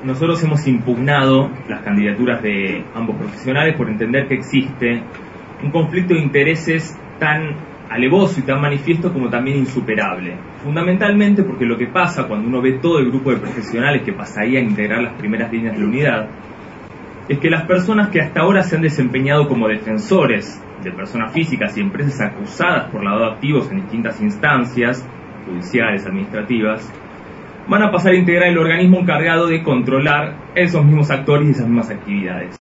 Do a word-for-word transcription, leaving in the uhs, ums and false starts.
nosotros hemos impugnado las candidaturas de ambos profesionales por entender que existe un conflicto de intereses tan alevoso y tan manifiesto como también insuperable. Fundamentalmente porque lo que pasa cuando uno ve todo el grupo de profesionales que pasaría a integrar las primeras líneas de la unidad es que las personas que hasta ahora se han desempeñado como defensores de personas físicas y empresas acusadas por lavado de activos en distintas instancias, judiciales, administrativas, van a pasar a integrar el organismo encargado de controlar esos mismos actores y esas mismas actividades.